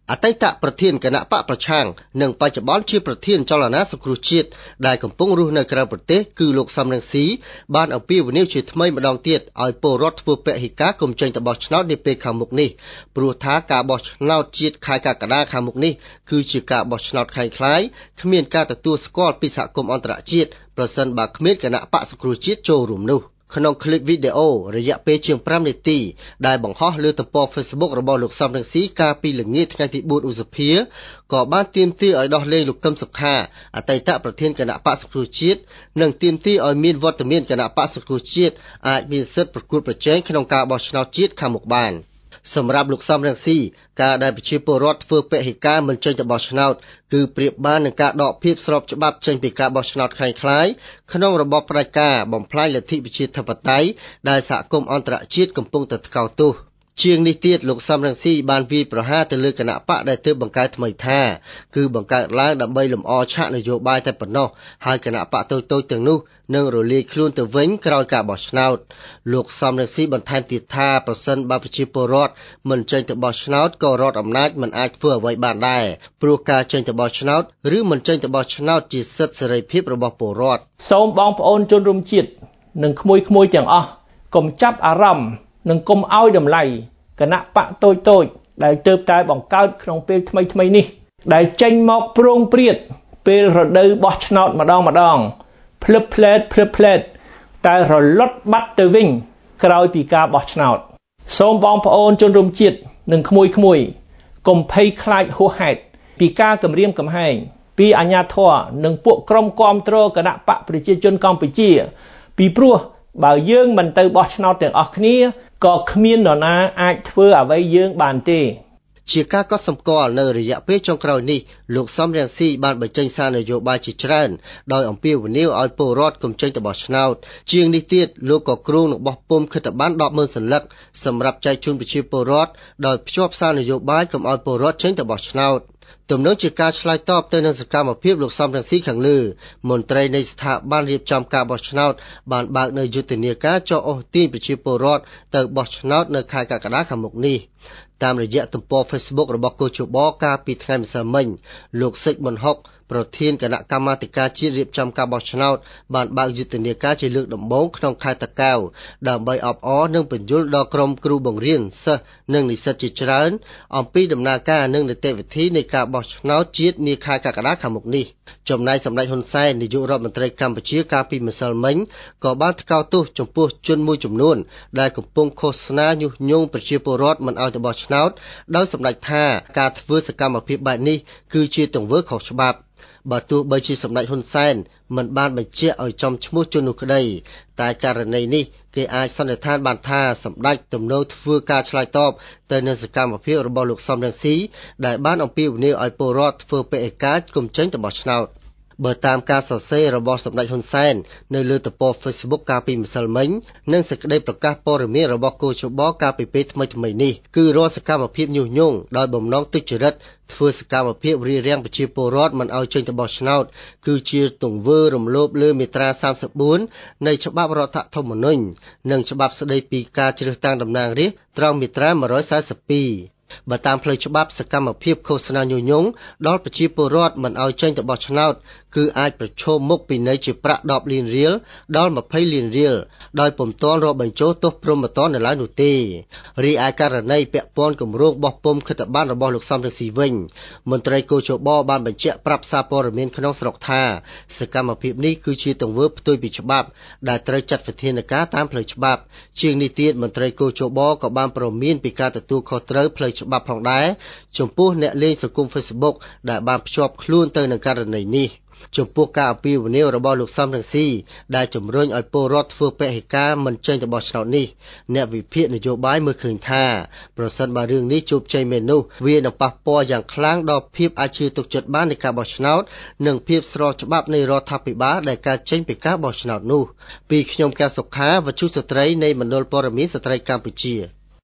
អតីតប្រធានគណៈបកប្រឆាំងនិងបច្ចុប្បន្នជាប្រធានចលនាសង្គ្រោះជាតិដែលកំពុងរស់នៅក្រៅប្រទេសគឺលោកសំរងស៊ីបានអំពាវនាវជាថ្មីម្ដងទៀតឲ្យពលរដ្ឋធ្វើពហិការកុំចេញទៅបោះឆ្នោតនាពេលខាងមុខនេះព្រោះថាការបោះឆ្នោតជាតិខែកក្កដាខាងមុខនេះគឺជាការបោះឆ្នោតคล้ายៗគ្មានការទទួលស្គាល់ពីសហគមន៍អន្តរជាតិប្រសិនបើគ្មានគណៈបកសង្គ្រោះជាតិចូលរួមនោះក្នុងคลิปវីដេអូរយៈពេលជាង5នាទីដែលបង្ហោះលើទំព័រ Facebook របស់លោកសំរងស៊ីកាលពីល្ងាចថ្ងៃទី4ឧសភាក៏បានទាមទារឲ្យដោះលែងលោកកឹមសុខាអតីតប្រធានគណៈបកសង្គ្រោះជាតិនិងទាមទារឲ្យមានវត្តមានគណៈបកសង្គ្រោះជាតិអាចមានសិទ្ធិប្រកួតប្រជែងក្នុងការបោះឆ្នោតជាតិខាងមុខបានសម្រាប់លោកសំរងស៊ីការដែលប្រជាពលរដ្ឋធ្វើពហិការមិនចេញទៅបោះឆ្នោតគឺប្រៀបបាននឹងការដកភាពស្របច្បាប់ចេញពីការបោះឆ្នោតคล้ายៗក្នុងរបបផ្ដាច់ការបំផ្លាញលទ្ធិប្រជាធិបតេយ្យដែលសហគមន៍អន្តរជាតិកំពុងតែថ្កោលទោសជាងនេះទៀតលោកសំរងស៊ីបានវាយប្រហារទៅលើគណៈបកដែលទើបបង្កើតថ្មីថាគឺបង្កើតឡើងដើម្បីលម្អឆាកនយោបាយតែប៉ុណ្ណោះហើយគណៈបកតូចៗទាំងនោះនឹងរលាយខ្លួនទៅវិញក្រោយការបោះឆ្នោតលោកសំរងស៊ីបន្ថែមទៀតថាប្រសិនបើប្រជាពលរដ្ឋមិនចេញទៅបោះឆ្នោតក៏រដ្ឋអំណាចមិនអាចធ្វើអ្វីបានដែរព្រោះការចេញទៅបោះឆ្នោតឬមិនចេញទៅបោះឆ្នោតជាសិទ្ធិសេរីភាពរបស់ពលរដ្ឋសូមបងប្អូនជនរួមជាតិនិងក្មួយៗទាំងអស់កុំចាប់អារម្មណ៍និងកុំឲ្យតម្លៃគណៈបកតូចៗដែលទើបតែបង្កើតក្នុងពេលថ្មីនេះដែលចេញមកប្រងព្រាតពេលរដូវបោះឆ្នោតម្ដងភ្លឹបភ្លែតតែរលត់បាត់ទៅវិញក្រោយពីការបោះឆ្នោតសូមបងប្អូនជនរួមជាតិនិងក្មួយៗកុំភ័យខ្លាចហួសហេតុពីការគំរាមកំហែងពីអាជ្ញាធរនិងពួកក្រុមគាំទ្រគណៈបកប្រជាជនកម្ពុជាពីព្រោះបើយើងមិនទៅបោះឆ្នោតទាំងអស់គ្នាក៏គ្មាននរណាអាចធ្វើអ្វីយើងបានទេជាការកត់សម្គាល់នៅរយៈពេលចុងក្រោយនេះលោកសំរងស៊ីបានបញ្ចេញសារនយោបាយជាច្រើនដោយអំពាវនាវឲ្យពលរដ្ឋកុំចេញទៅបោះឆ្នោតជាងនេះទៀតលោកក៏គ្រោងនឹងបោះពុម្ពឃាតប័ណ្ណ 100000 សន្លឹកសម្រាប់ចែកជូនប្រជាពលរដ្ឋដោយភ្ជាប់សារនយោបាយកុំឲ្យពលរដ្ឋចេញទៅបោះឆ្នោតទំនងជាការឆ្លើយតបទៅនឹងសកម្មភាពលោកសំរងស៊ីខាងលើមន្ត្រីនៃស្ថាប័នរៀបចំការបោះឆ្នោតបានបើកនៅយុទ្ធនាការចោះអូសទាញប្រជាពលរដ្ឋទៅបោះឆ្នោតនៅខែកក្កដាខាងមុខនេះតាមរយៈទំព័រ Facebook របស់កោជបកាលពីថ្ងៃម្សិលមិញលោកសិចប៊ុនហុកប្រធានគណៈកម្មាធិការជាតិរៀបចំការបោះឆ្នោតបានបើកយុទ្ធនាការជាលើកដំបូងក្នុងខេត្តតាកែវដើម្បីអបអរនិងបញ្យលដល់ក្រុមគ្រូបង្រៀនសិស្សនិងនិស្សិតជាច្រើនអំពីដំណើរការនិងនីតិវិធីនៃការបោះឆ្នោតជាតិនាខែកក្កដាខាងមុខនេះចំណែកសម្ដេចហ៊ុនសែននាយករដ្ឋមន្ត្រីកម្ពុជាកាលពីម្សិលមិញក៏បានថ្កោលទោសចំពោះជនមួយចំនួនដែលកំពុងឃោសនាញុះញង់ប្រជាពលរដ្ឋមិនឲ្យទៅបោះឆ្នោតដោយសម្ដេចថាការធ្វើសកម្មភាពបែបនេះគឺជាទង្វើខុសច្បាប់បើទោះបីជាសម្ដេចហ៊ុនសែនមិនបានបញ្ជាក់ឲ្យចំឈ្មោះជននោះក្តីតែករណីនេះគេអាចសន្និដ្ឋានបានថាសម្ដេចទំនោរធ្វើការឆ្លើយតបទៅនឹងសកម្មភាពរបស់លោកសំរងស៊ីដែលបានអំពាវនាវឲ្យពលរដ្ឋធ្វើពហិការកុំចេញទៅបោះឆ្នោតបើតាមការសរសេររបស់សម្ដេចហ៊ុនសែននៅលើទំព័រ Facebook កាលពីម្សិលមិញនិងសេចក្តីប្រកាសព័ត៌មានរបស់កោជបកាលពីពេលថ្មីនេះគឺរាល់សកម្មភាពញុះញង់ដោយបំណងទុច្ចរិតធ្វើសកម្មភាពរារាំងប្រជាពលរដ្ឋមិនឲ្យចេញទៅបោះឆ្នោតគឺជាទង្វើរំលោភលើមាត្រា34នៃច្បាប់រដ្ឋធម្មនុញ្ញនិងច្បាប់ស្តីពីការជ្រើសតាំងតំណាងរាស្ត្រត្រង់មាត្រា142បើតាមផ្លូវច្បាប់សកម្មភាពឃោសនាញុះញង់ដល់ប្រជាពលរដ្ឋមិនឲ្យចេញទៅបោះឆ្នោតគឺអាចប្រឈមមុខពិន័យជាប្រាក់10លានរៀលដល់20លានរៀលដោយពុំទាន់រាប់បញ្ចូលទោសព្រហ្មទណ្ឌនៅឡើយនោះទេរីឯករណីពាក់ព័ន្ធគម្រោងបោះពុម្ពឃាតប័ណ្ណរបស់លោកសំរងស៊ីវិញមន្ត្រីកោជបបានបញ្ជាក់ប្រាប់សារព័ត៌មានក្នុងស្រុកថាសកម្មភាពនេះគឺជាទង្វើផ្ទុយពីច្បាប់ដែលត្រូវចាត់វិធានការតាមផ្លូវច្បាប់ជាងនេះទៀតមន្ត្រីកោជបក៏បានព្រមានពីការទទួលខុសត្រូវផ្លូវច្បាប់ផងដែរចំពោះអ្នកលេងសង្គម Facebook ដែលបានភ្ជាប់ខ្លួនទៅនឹងករណីនេះចំពោះការអំពាវនាវរបស់លោកសំរងស៊ីដែលជំរុញឲ្យពលរដ្ឋធ្វើពហិការមិនចេញទៅបោះឆ្នោតនេះអ្នកវិភាគនយោបាយមើលឃើញថាប្រសិនបើរឿងនេះជោគជ័យមែននោះវានឹងប៉ះពាល់យ៉ាងខ្លាំងដល់ភាពអាចជឿទុកចិត្តបាននៃការបោះឆ្នោតនិងភាពស្របច្បាប់នៃរដ្ឋាភិបាលដែលកើតចេញពីការបោះឆ្នោតនោះពីខ្ញុំកែវសុខាវត្ថុស្ត្រីនៃមណ្ឌលព័ត៌មានស្ត្រីកម្ពុជា